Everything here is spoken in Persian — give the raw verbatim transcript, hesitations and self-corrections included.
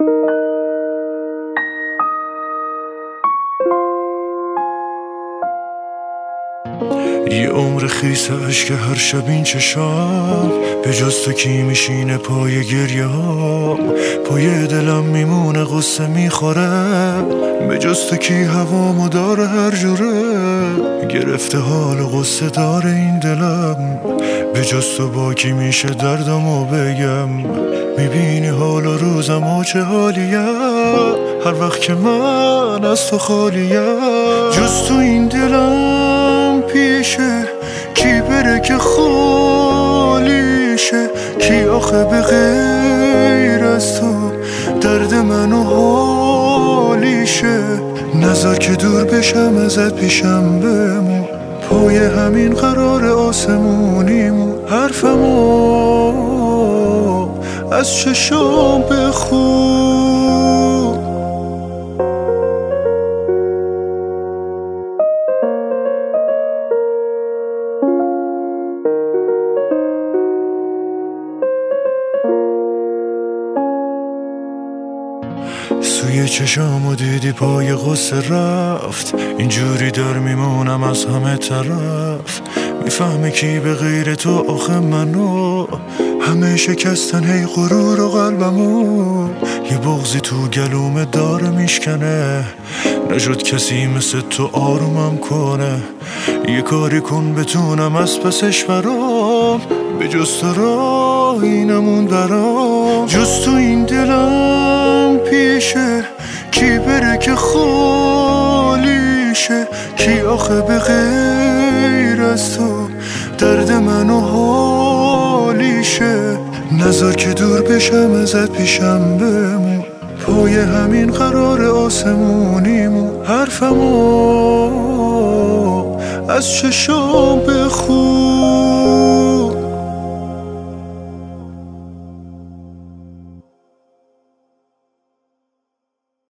یه عمر خیس عشق هر شب این چشام، به جز تو کی میشینه پای گریه ها؟ پای دلم میمونه قصه میخوره، به جز تو کی هوامو داره هر جوره. گرفته حال و قصه داره این دلم، به جز تو با کی میشه دردمو بگم؟ میبینی حال و روزم و چه حالیه هر وقت که من از تو خالیم. جز تو این دلم پیشه، کی بره که خالیشه؟ کی آخه به غیر از تو درد منو حالیشه؟ نذار که دور بشم ازت پیشم بمون، پای همین قرار آسمونیمون. حرفمو از چشام بخون، سوی چشامو دیدی پای غصه رفت، اینجوری در میمونم از همه طرف. میفهمی کی به غیر تو آخه منو؟ همه شکستن هی غرور و قلبمو. یه بغضی تو گلومه داره میشکنه، نشد کسی مثل تو آرومم کنه. یه کاری کن بتونم از پسش برام، به جز تو راهی نموند برام. جز تو این دلم پیشه، کی بره که خالیشه؟ کی آخه به غیر از تو درد منو حالیشه؟ نذار که دور بشم ازت پیشم بمون، پای همین قرار آسمونیمون. حرفمو از چشام بخون.